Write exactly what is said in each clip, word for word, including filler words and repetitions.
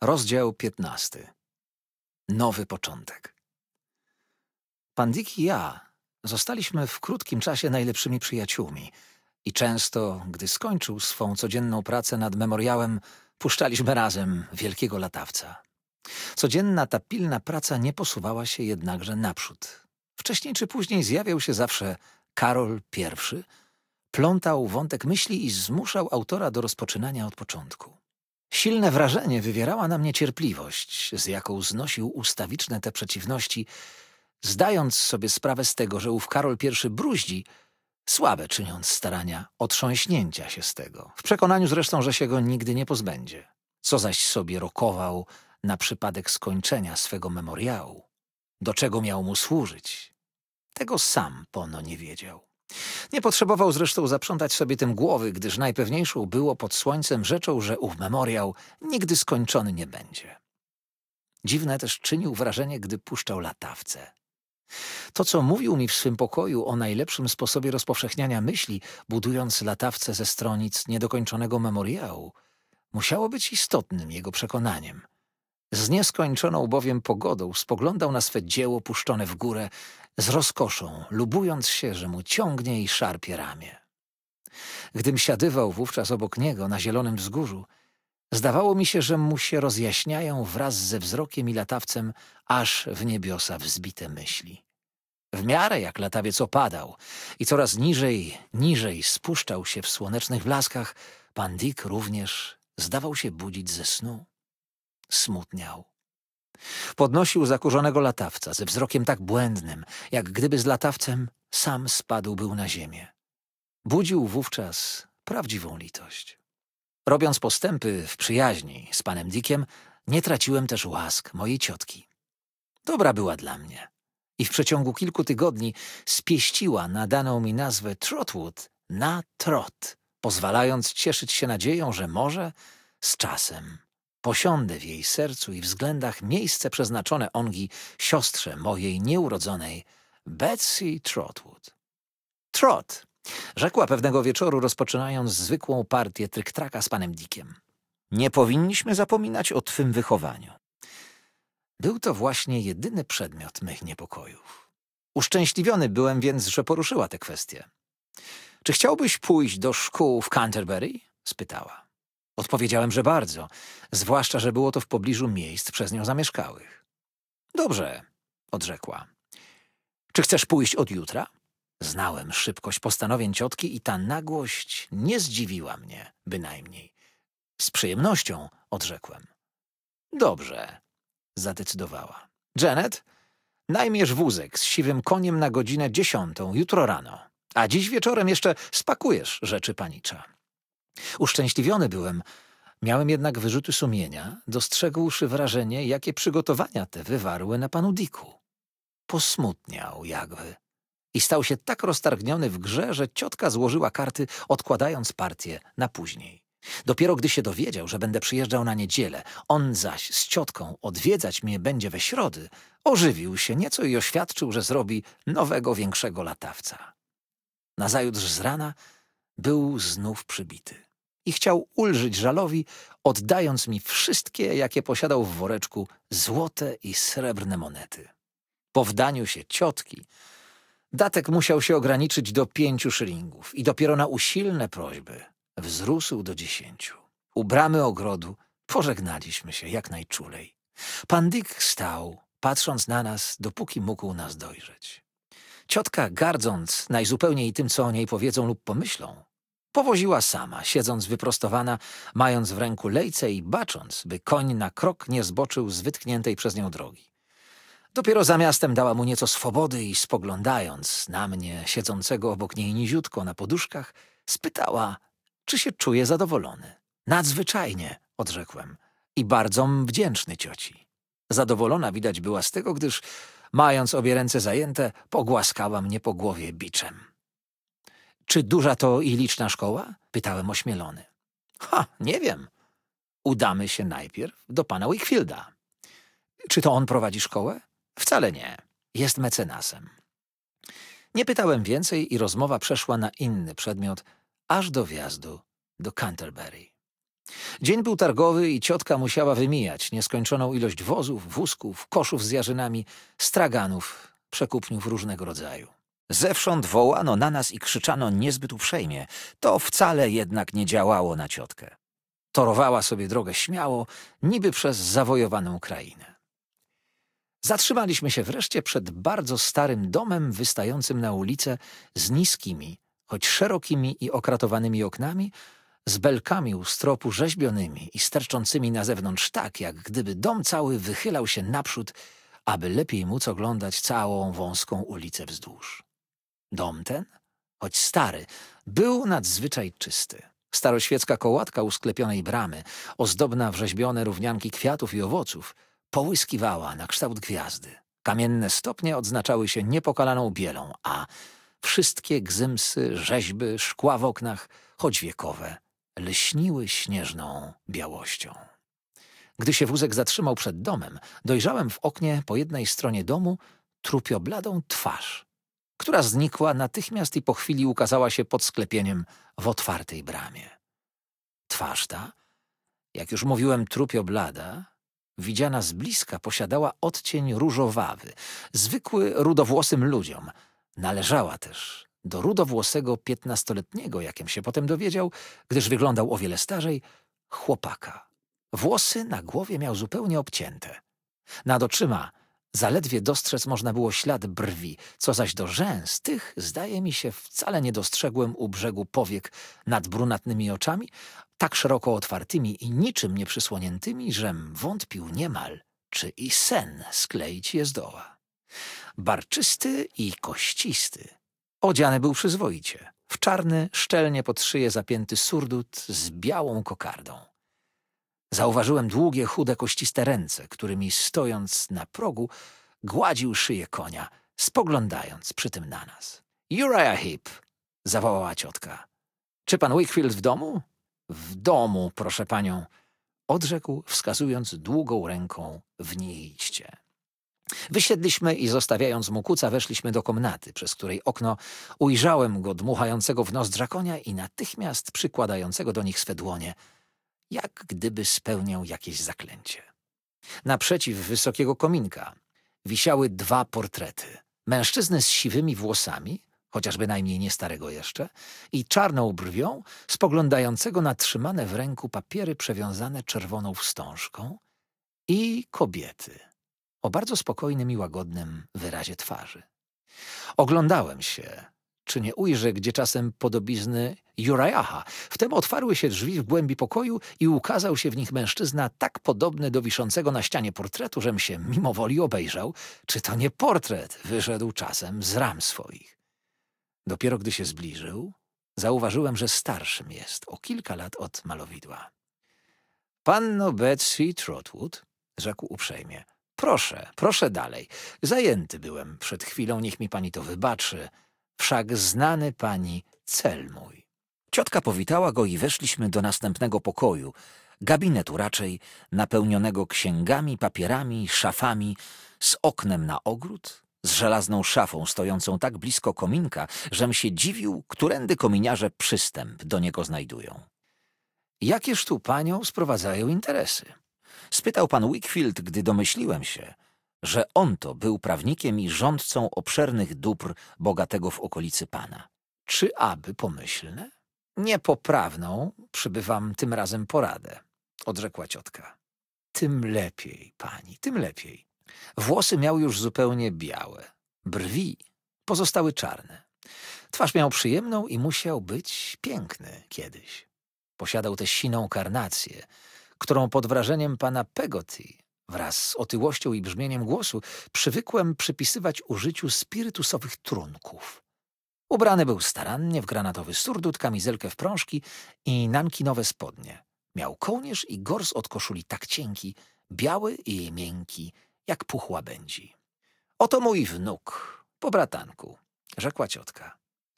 Rozdział piętnasty. Nowy początek. Pan Dick i ja zostaliśmy w krótkim czasie najlepszymi przyjaciółmi i często, gdy skończył swą codzienną pracę nad memoriałem, puszczaliśmy razem wielkiego latawca. Codzienna ta pilna praca nie posuwała się jednakże naprzód. Wcześniej czy później zjawiał się zawsze Karol pierwszy, plątał wątek myśli i zmuszał autora do rozpoczynania od początku. Silne wrażenie wywierała na mnie cierpliwość, z jaką znosił ustawiczne te przeciwności, zdając sobie sprawę z tego, że ów Karol pierwszy bruździ, słabe czyniąc starania otrząśnięcia się z tego, w przekonaniu zresztą, że się go nigdy nie pozbędzie. Co zaś sobie rokował na przypadek skończenia swego memoriału, do czego miał mu służyć, tego sam pono nie wiedział. Nie potrzebował zresztą zaprzątać sobie tym głowy, gdyż najpewniejszą było pod słońcem rzeczą, że ów memoriał nigdy skończony nie będzie. Dziwne też czynił wrażenie, gdy puszczał latawce. To, co mówił mi w swym pokoju o najlepszym sposobie rozpowszechniania myśli, budując latawce ze stronic niedokończonego memoriału, musiało być istotnym jego przekonaniem. Z nieskończoną bowiem pogodą spoglądał na swe dzieło puszczone w górę z rozkoszą, lubując się, że mu ciągnie i szarpie ramię. Gdym siadywał wówczas obok niego na zielonym wzgórzu, zdawało mi się, że mu się rozjaśniają wraz ze wzrokiem i latawcem aż w niebiosa wzbite myśli. W miarę jak latawiec opadał i coraz niżej, niżej spuszczał się w słonecznych blaskach, pan Dick również zdawał się budzić ze snu. Smutniał. Podnosił zakurzonego latawca ze wzrokiem tak błędnym, jak gdyby z latawcem sam spadł był na ziemię. Budził wówczas prawdziwą litość. Robiąc postępy w przyjaźni z panem Dickiem, nie traciłem też łask mojej ciotki. Dobra była dla mnie i w przeciągu kilku tygodni spieściła nadaną mi nazwę Trotwood na Trot, pozwalając cieszyć się nadzieją, że może z czasem posiądę w jej sercu i względach miejsce przeznaczone ongi siostrze mojej nieurodzonej Betsy Trotwood. Trot, rzekła pewnego wieczoru, rozpoczynając zwykłą partię tryk-traka z panem Dickiem. Nie powinniśmy zapominać o twym wychowaniu. Był to właśnie jedyny przedmiot mych niepokojów. Uszczęśliwiony byłem więc, że poruszyła tę kwestię. Czy chciałbyś pójść do szkół w Canterbury? Spytała. Odpowiedziałem, że bardzo, zwłaszcza, że było to w pobliżu miejsc przez nią zamieszkałych. Dobrze, odrzekła. Czy chcesz pójść od jutra? Znałem szybkość postanowień ciotki i ta nagłość nie zdziwiła mnie, bynajmniej. Z przyjemnością, odrzekłem. Dobrze, zadecydowała. Janet, najmierz wózek z siwym koniem na godzinę dziesiątą jutro rano, a dziś wieczorem jeszcze spakujesz rzeczy panicza. Uszczęśliwiony byłem, miałem jednak wyrzuty sumienia, dostrzegłszy wrażenie, jakie przygotowania te wywarły na panu Dicku. Posmutniał jakby i stał się tak roztargniony w grze, że ciotka złożyła karty, odkładając partię na później. Dopiero gdy się dowiedział, że będę przyjeżdżał na niedzielę, on zaś z ciotką odwiedzać mnie będzie we środy, ożywił się nieco i oświadczył, że zrobi nowego, większego latawca. Nazajutrz z rana był znów przybity i chciał ulżyć żalowi, oddając mi wszystkie, jakie posiadał w woreczku, złote i srebrne monety. Po wdaniu się ciotki datek musiał się ograniczyć do pięciu szylingów i dopiero na usilne prośby wzrósł do dziesięciu. U bramy ogrodu pożegnaliśmy się jak najczulej. Pan Dick stał, patrząc na nas, dopóki mógł nas dojrzeć. Ciotka, gardząc najzupełniej tym, co o niej powiedzą lub pomyślą, powoziła sama, siedząc wyprostowana, mając w ręku lejce i bacząc, by koń na krok nie zboczył z wytkniętej przez nią drogi. Dopiero za miastem dała mu nieco swobody i spoglądając na mnie, siedzącego obok niej niziutko na poduszkach, spytała, czy się czuje zadowolony. Nadzwyczajnie, odrzekłem, i bardzo wdzięczny cioci. Zadowolona widać była z tego, gdyż, mając obie ręce zajęte, pogłaskała mnie po głowie biczem. Czy duża to i liczna szkoła? Pytałem ośmielony. Ha, nie wiem. Udamy się najpierw do pana Wakefielda. Czy to on prowadzi szkołę? Wcale nie. Jest mecenasem. Nie pytałem więcej i rozmowa przeszła na inny przedmiot, aż do wjazdu do Canterbury. Dzień był targowy i ciotka musiała wymijać nieskończoną ilość wozów, wózków, koszów z jarzynami, straganów, przekupniów różnego rodzaju. Zewsząd wołano na nas i krzyczano niezbyt uprzejmie. To wcale jednak nie działało na ciotkę. Torowała sobie drogę śmiało, niby przez zawojowaną krainę. Zatrzymaliśmy się wreszcie przed bardzo starym domem wystającym na ulicę z niskimi, choć szerokimi i okratowanymi oknami, z belkami u stropu rzeźbionymi i sterczącymi na zewnątrz tak, jak gdyby dom cały wychylał się naprzód, aby lepiej móc oglądać całą wąską ulicę wzdłuż. Dom ten, choć stary, był nadzwyczaj czysty. Staroświecka kołatka u sklepionej bramy, ozdobna wrzeźbione równanki kwiatów i owoców, połyskiwała na kształt gwiazdy. Kamienne stopnie odznaczały się niepokalaną bielą, a wszystkie gzymsy, rzeźby, szkła w oknach, choć wiekowe, lśniły śnieżną białością. Gdy się wózek zatrzymał przed domem, dojrzałem w oknie po jednej stronie domu trupiobladą twarz, która znikła natychmiast i po chwili ukazała się pod sklepieniem w otwartej bramie. Twarz ta, jak już mówiłem, trupioblada, widziana z bliska, posiadała odcień różowawy, zwykły rudowłosym ludziom. Należała też do rudowłosego piętnastoletniego, jakiem się potem dowiedział, gdyż wyglądał o wiele starzej, chłopaka. Włosy na głowie miał zupełnie obcięte. Nad oczyma zaledwie dostrzec można było ślad brwi, co zaś do rzęs, tych, zdaje mi się, wcale nie dostrzegłem u brzegu powiek nad brunatnymi oczami, tak szeroko otwartymi i niczym nie przysłoniętymi, żem wątpił niemal, czy i sen skleić je zdoła. Barczysty i kościsty. Odziany był przyzwoicie, w czarny, szczelnie pod szyję zapięty surdut z białą kokardą. Zauważyłem długie, chude, kościste ręce, którymi, stojąc na progu, gładził szyję konia, spoglądając przy tym na nas. Uriah Heep! Zawołała ciotka. Czy pan Wickfield w domu? W domu, proszę panią, odrzekł, wskazując długą ręką w niejście. Wysiedliśmy i zostawiając mu kuca, weszliśmy do komnaty, przez której okno ujrzałem go dmuchającego w nozdrza konia i natychmiast przykładającego do nich swe dłonie, jak gdyby spełniał jakieś zaklęcie. Naprzeciw wysokiego kominka wisiały dwa portrety. Mężczyzny z siwymi włosami, chociaż bynajmniej nie starego jeszcze, i czarną brwią, spoglądającego na trzymane w ręku papiery przewiązane czerwoną wstążką, i kobiety o bardzo spokojnym i łagodnym wyrazie twarzy. Oglądałem się, czy nie ujrzę gdzie czasem podobizny Uriaha. Wtem otwarły się drzwi w głębi pokoju i ukazał się w nich mężczyzna tak podobny do wiszącego na ścianie portretu, żem się mimowoli obejrzał, czy to nie portret wyszedł czasem z ram swoich. Dopiero gdy się zbliżył, zauważyłem, że starszym jest o kilka lat od malowidła. Panno Betsy Trotwood, rzekł uprzejmie, proszę, proszę dalej. Zajęty byłem przed chwilą, niech mi pani to wybaczy. Wszak znany pani cel mój. Ciotka powitała go i weszliśmy do następnego pokoju, gabinetu raczej, napełnionego księgami, papierami, szafami, z oknem na ogród, z żelazną szafą stojącą tak blisko kominka, żem się dziwił, którędy kominiarze przystęp do niego znajdują. Jakież tu panią sprowadzają interesy? Spytał pan Wickfield, gdy domyśliłem się, że on to był prawnikiem i rządcą obszernych dóbr bogatego w okolicy pana. Czy aby pomyślne? Niepoprawną przybywam tym razem poradę, odrzekła ciotka. Tym lepiej, pani, tym lepiej. Włosy miał już zupełnie białe, brwi pozostały czarne. Twarz miał przyjemną i musiał być piękny kiedyś. Posiadał tę siną karnację, którą pod wrażeniem pana Peggotty wraz z otyłością i brzmieniem głosu przywykłem przypisywać użyciu spirytusowych trunków. Ubrany był starannie w granatowy surdut, kamizelkę w prążki i nankinowe spodnie. Miał kołnierz i gors od koszuli tak cienki, biały i miękki, jak puch łabędzi. Oto mój wnuk, po bratanku, rzekła ciotka.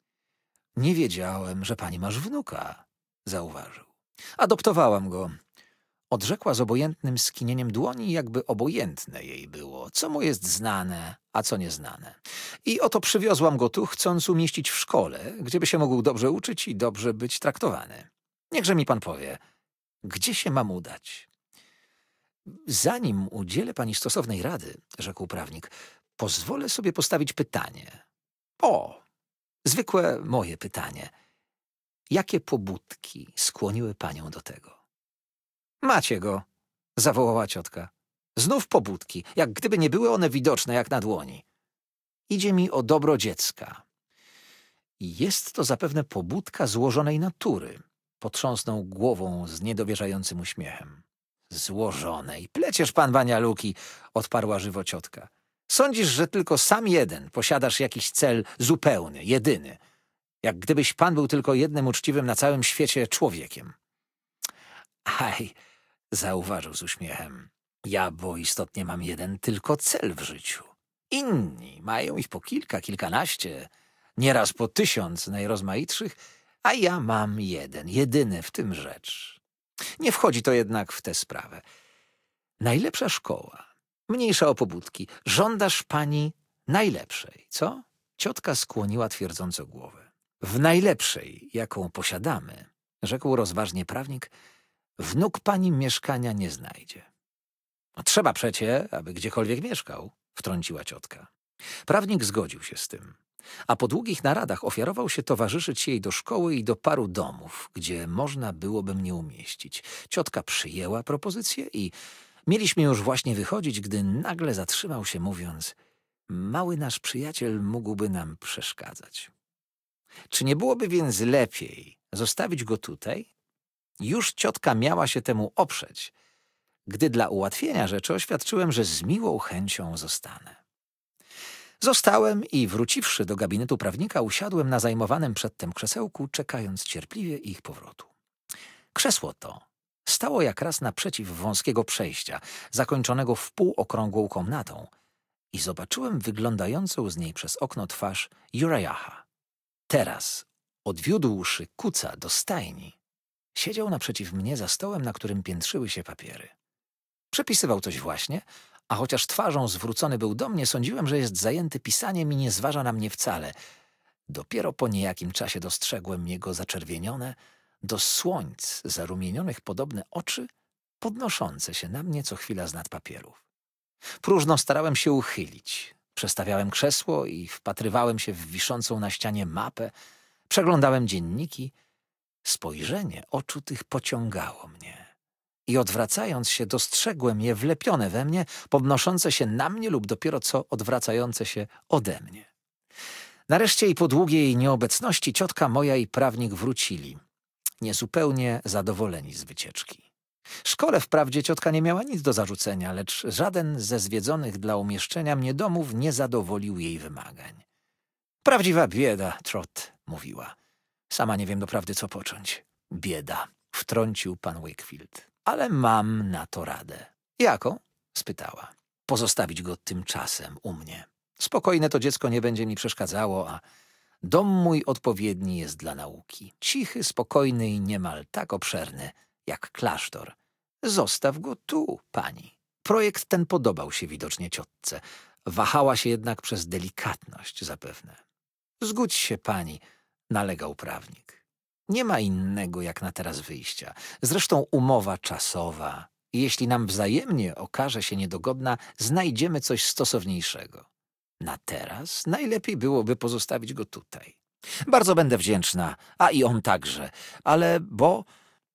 Nie wiedziałem, że pani masz wnuka, zauważył. Adoptowałam go. Odrzekła z obojętnym skinieniem dłoni, jakby obojętne jej było, co mu jest znane, a co nieznane. I oto przywiozłam go tu, chcąc umieścić w szkole, gdzieby się mógł dobrze uczyć i dobrze być traktowany. Niechże mi pan powie, Gdzie się mam udać? Zanim udzielę pani stosownej rady, rzekł prawnik, pozwolę sobie postawić pytanie. O, zwykłe moje pytanie. Jakie pobudki skłoniły panią do tego? Macie go, zawołała ciotka. Znów pobudki, jak gdyby nie były one widoczne jak na dłoni. Idzie mi o dobro dziecka. I jest to zapewne pobudka złożonej natury. Potrząsnął głową z niedowierzającym uśmiechem. Złożonej. Pleciesz pan banialuki, odparła żywo ciotka. Sądzisz, że tylko sam jeden posiadasz jakiś cel zupełny, jedyny. Jak gdybyś pan był tylko jednym uczciwym na całym świecie człowiekiem. Aj, zauważył z uśmiechem. Ja, bo istotnie mam jeden tylko cel w życiu. Inni mają ich po kilka, kilkanaście, nieraz po tysiąc najrozmaitszych, a ja mam jeden, jedyny w tym rzecz. Nie wchodzi to jednak w tę sprawę. Najlepsza szkoła, mniejsza o pobudki. Żądasz pani najlepszej, co? Ciotka skłoniła twierdząco głowę. W najlepszej, jaką posiadamy, rzekł rozważnie prawnik, wnuk pani mieszkania nie znajdzie. No, trzeba przecie, aby gdziekolwiek mieszkał, wtrąciła ciotka. Prawnik zgodził się z tym, a po długich naradach ofiarował się towarzyszyć jej do szkoły i do paru domów, gdzie można byłoby mnie umieścić. Ciotka przyjęła propozycję i mieliśmy już właśnie wychodzić, gdy nagle zatrzymał się, mówiąc: mały nasz przyjaciel mógłby nam przeszkadzać. Czy nie byłoby więc lepiej zostawić go tutaj? Już ciotka miała się temu oprzeć, gdy dla ułatwienia rzeczy oświadczyłem, że z miłą chęcią zostanę. Zostałem i wróciwszy do gabinetu prawnika, usiadłem na zajmowanym przedtem krzesełku, czekając cierpliwie ich powrotu. Krzesło to stało jak raz naprzeciw wąskiego przejścia, zakończonego wpółokrągłą komnatą, i zobaczyłem wyglądającą z niej przez okno twarz Urajaha. Teraz, odwiódłszy kuca do stajni, siedział naprzeciw mnie za stołem, na którym piętrzyły się papiery. Przepisywał coś właśnie, a chociaż twarzą zwrócony był do mnie, sądziłem, że jest zajęty pisaniem i nie zważa na mnie wcale. Dopiero po niejakim czasie dostrzegłem jego zaczerwienione, do słońc zarumienionych podobne oczy, podnoszące się na mnie co chwila z nad papierów. Próżno starałem się uchylić. Przestawiałem krzesło i wpatrywałem się w wiszącą na ścianie mapę, przeglądałem dzienniki. Spojrzenie oczu tych pociągało mnie. I odwracając się, dostrzegłem je wlepione we mnie, podnoszące się na mnie lub dopiero co odwracające się ode mnie. Nareszcie i po długiej nieobecności ciotka moja i prawnik wrócili, niezupełnie zadowoleni z wycieczki. Szkole wprawdzie ciotka nie miała nic do zarzucenia, lecz żaden ze zwiedzonych dla umieszczenia mnie domów nie zadowolił jej wymagań. Prawdziwa bieda, Trot, mówiła. Sama nie wiem doprawdy, co począć. Bieda, wtrącił pan Wakefield. Ale mam na to radę. Jaką? Spytała. Pozostawić go tymczasem u mnie. Spokojne to dziecko nie będzie mi przeszkadzało, a dom mój odpowiedni jest dla nauki. Cichy, spokojny i niemal tak obszerny, jak klasztor. Zostaw go tu, pani. Projekt ten podobał się widocznie ciotce. Wahała się jednak przez delikatność zapewne. Zgódź się, pani, nalegał prawnik. Nie ma innego jak na teraz wyjścia. Zresztą umowa czasowa. Jeśli nam wzajemnie okaże się niedogodna, znajdziemy coś stosowniejszego. Na teraz najlepiej byłoby pozostawić go tutaj. Bardzo będę wdzięczna, a i on także, ale bo...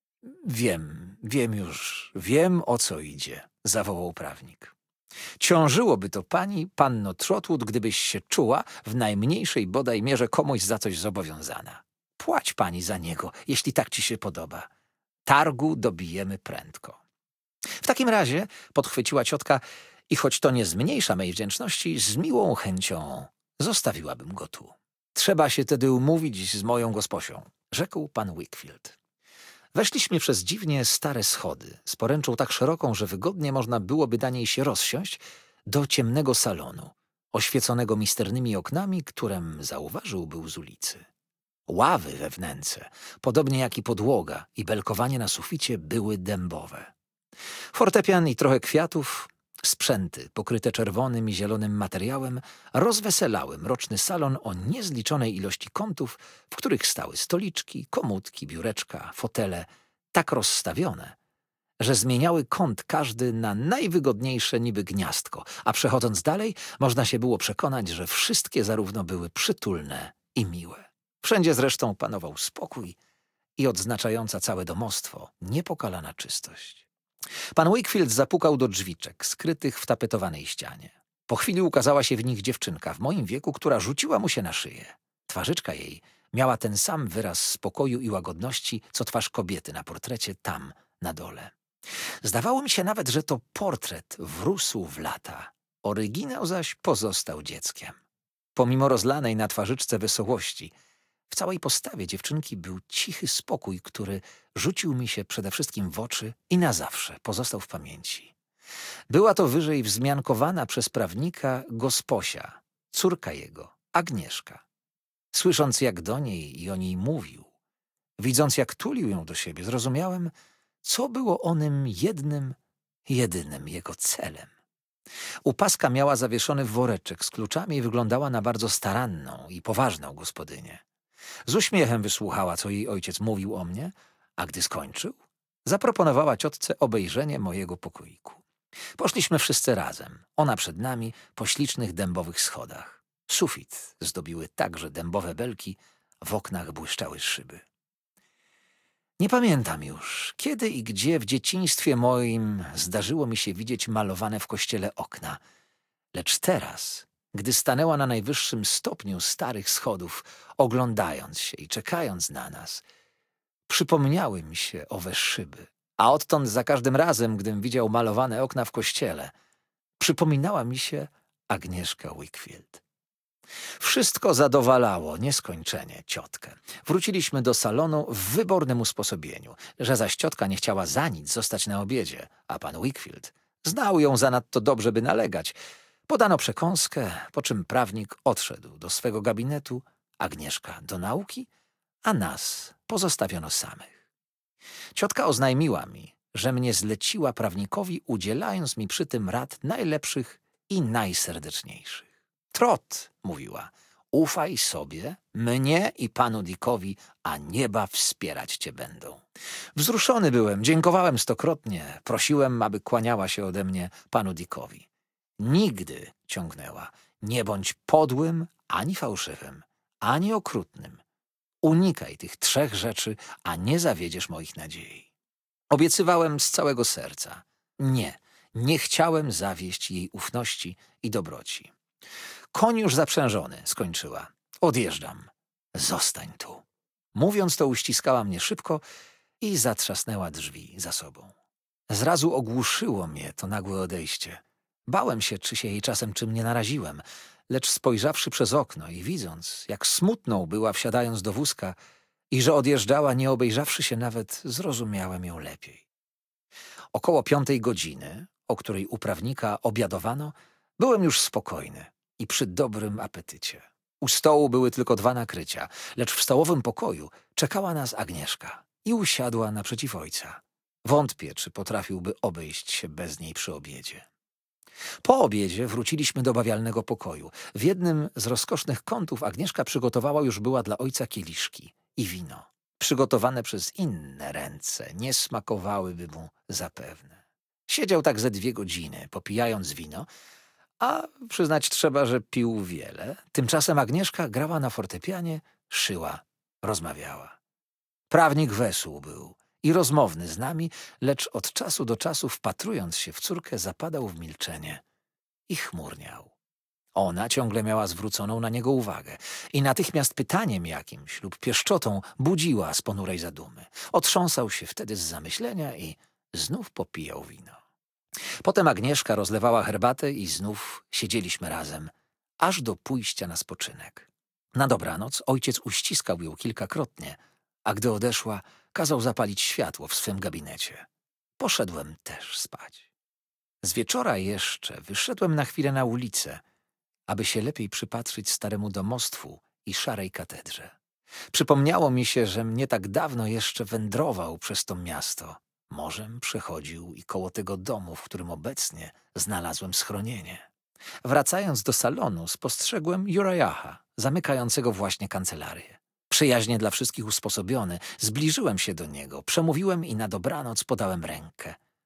Wiem, wiem już, wiem o co idzie, zawołał prawnik. Ciążyłoby to pani, panno Trotwood, gdybyś się czuła w najmniejszej bodaj mierze komuś za coś zobowiązana. Płać pani za niego, jeśli tak ci się podoba. Targu dobijemy prędko. W takim razie, podchwyciła ciotka, i choć to nie zmniejsza mej wdzięczności, z miłą chęcią zostawiłabym go tu. Trzeba się tedy umówić z moją gosposią, rzekł pan Wakefield. Weszliśmy przez dziwnie stare schody, z poręczą tak szeroką, że wygodnie można byłoby na niej się rozsiąść, do ciemnego salonu, oświeconego misternymi oknami, którem zauważył był z ulicy. Ławy we wnęce, podobnie jak i podłoga i belkowanie na suficie, były dębowe. Fortepian i trochę kwiatów, sprzęty pokryte czerwonym i zielonym materiałem rozweselały mroczny salon o niezliczonej ilości kątów, w których stały stoliczki, komódki, biureczka, fotele, tak rozstawione, że zmieniały kąt każdy na najwygodniejsze niby gniazdko, a przechodząc dalej można się było przekonać, że wszystkie zarówno były przytulne i miłe. Wszędzie zresztą panował spokój i odznaczająca całe domostwo niepokalana czystość. Pan Wakefield zapukał do drzwiczek skrytych w tapetowanej ścianie. Po chwili ukazała się w nich dziewczynka w moim wieku, która rzuciła mu się na szyję. Twarzyczka jej miała ten sam wyraz spokoju i łagodności, co twarz kobiety na portrecie tam, na dole. Zdawało mi się nawet, że to portret wrósł w lata. Oryginał zaś pozostał dzieckiem. Pomimo rozlanej na twarzyczce wesołości, w całej postawie dziewczynki był cichy spokój, który rzucił mi się przede wszystkim w oczy i na zawsze pozostał w pamięci. Była to wyżej wzmiankowana przez prawnika Gosposia, córka jego, Agnieszka. Słysząc, jak do niej i o niej mówił, widząc, jak tulił ją do siebie, zrozumiałem, co było onym jednym, jedynym jego celem. U paska miała zawieszony woreczek z kluczami i wyglądała na bardzo staranną i poważną gospodynię. Z uśmiechem wysłuchała, co jej ojciec mówił o mnie, a gdy skończył, zaproponowała ciotce obejrzenie mojego pokoiku. Poszliśmy wszyscy razem, ona przed nami, po ślicznych dębowych schodach. Sufit zdobiły także dębowe belki, w oknach błyszczały szyby. Nie pamiętam już, kiedy i gdzie w dzieciństwie moim zdarzyło mi się widzieć malowane w kościele okna, lecz teraz, gdy stanęła na najwyższym stopniu starych schodów, oglądając się i czekając na nas, przypomniały mi się owe szyby, a odtąd za każdym razem, gdym widział malowane okna w kościele, przypominała mi się Agnieszka Wakefield. Wszystko zadowalało nieskończenie ciotkę. Wróciliśmy do salonu w wybornym usposobieniu, że zaś ciotka nie chciała za nic zostać na obiedzie, a pan Wakefield znał ją zanadto dobrze, by nalegać. Podano przekąskę, po czym prawnik odszedł do swego gabinetu, Agnieszka do nauki, a nas pozostawiono samych. Ciotka oznajmiła mi, że mnie zleciła prawnikowi, udzielając mi przy tym rad najlepszych i najserdeczniejszych. Trot, mówiła, ufaj sobie, mnie i panu Dickowi, a nieba wspierać cię będą. Wzruszony byłem, dziękowałem stokrotnie, prosiłem, aby kłaniała się ode mnie panu Dickowi. Nigdy, ciągnęła, nie bądź podłym ani fałszywym, ani okrutnym. Unikaj tych trzech rzeczy, a nie zawiedziesz moich nadziei. Obiecywałem z całego serca. Nie, nie chciałem zawieść jej ufności i dobroci. Koń już zaprzężony, skończyła. Odjeżdżam. Zostań tu. Mówiąc to, uściskała mnie szybko i zatrzasnęła drzwi za sobą. Zrazu ogłuszyło mnie to nagłe odejście. Bałem się, czy się jej czasem czym nie naraziłem, lecz spojrzawszy przez okno i widząc, jak smutną była wsiadając do wózka i że odjeżdżała, nie obejrzawszy się nawet, zrozumiałem ją lepiej. Około piątej godziny, o której u prawnika obiadowano, byłem już spokojny i przy dobrym apetycie. U stołu były tylko dwa nakrycia, lecz w stołowym pokoju czekała nas Agnieszka i usiadła naprzeciw ojca. Wątpię, czy potrafiłby obejść się bez niej przy obiedzie. Po obiedzie wróciliśmy do bawialnego pokoju. W jednym z rozkosznych kątów Agnieszka przygotowała już była dla ojca kieliszki i wino. Przygotowane przez inne ręce nie smakowałyby mu zapewne. Siedział tak ze dwie godziny, popijając wino, a przyznać trzeba, że pił wiele. Tymczasem Agnieszka grała na fortepianie, szyła, rozmawiała. Prawnik wesół był i rozmowny z nami, lecz od czasu do czasu, wpatrując się w córkę, zapadał w milczenie i chmurniał. Ona ciągle miała zwróconą na niego uwagę i natychmiast pytaniem jakimś lub pieszczotą budziła z ponurej zadumy. Otrząsał się wtedy z zamyślenia i znów popijał wino. Potem Agnieszka rozlewała herbatę i znów siedzieliśmy razem, aż do pójścia na spoczynek. Na dobranoc ojciec uściskał ją kilkakrotnie, a gdy odeszła, kazał zapalić światło w swym gabinecie. Poszedłem też spać. Z wieczora jeszcze wyszedłem na chwilę na ulicę, aby się lepiej przypatrzyć staremu domostwu i szarej katedrze. Przypomniało mi się, że mnie tak dawno jeszcze wędrował przez to miasto. Morzem przechodził i koło tego domu, w którym obecnie znalazłem schronienie. Wracając do salonu, spostrzegłem Uriaha, zamykającego właśnie kancelarię. Przyjaźnie dla wszystkich usposobiony, zbliżyłem się do niego, przemówiłem i na dobranoc podałem rękę.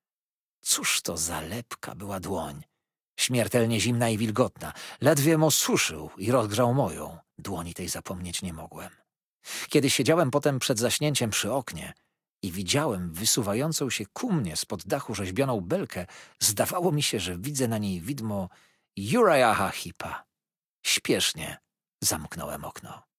Cóż to za lepka była dłoń? Śmiertelnie zimna i wilgotna. Ledwie osuszył i rozgrzał moją. Dłoni tej zapomnieć nie mogłem. Kiedy siedziałem potem przed zaśnięciem przy oknie i widziałem wysuwającą się ku mnie spod dachu rzeźbioną belkę, zdawało mi się, że widzę na niej widmo Uriaha Heepa. Śpiesznie zamknąłem okno.